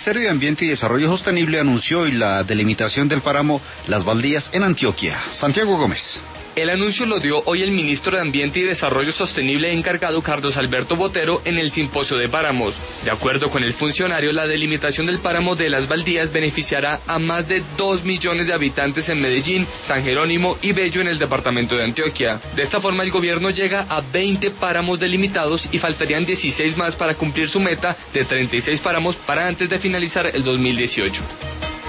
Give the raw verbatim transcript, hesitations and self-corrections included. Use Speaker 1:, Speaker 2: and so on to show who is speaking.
Speaker 1: Ministerio de Ambiente y Desarrollo Sostenible anunció hoy la delimitación del páramo Las Baldías en Antioquia. Santiago Gómez.
Speaker 2: El anuncio lo dio hoy el ministro de Ambiente y Desarrollo Sostenible encargado Carlos Alberto Botero en el simposio de páramos. De acuerdo con el funcionario, la delimitación del páramo de Las Baldías beneficiará a más de dos millones de habitantes en Medellín, San Jerónimo y Bello en el departamento de Antioquia. De esta forma el gobierno llega a veinte páramos delimitados y faltarían dieciséis más para cumplir su meta de treinta y seis páramos para antes de finalizar el dos mil dieciocho.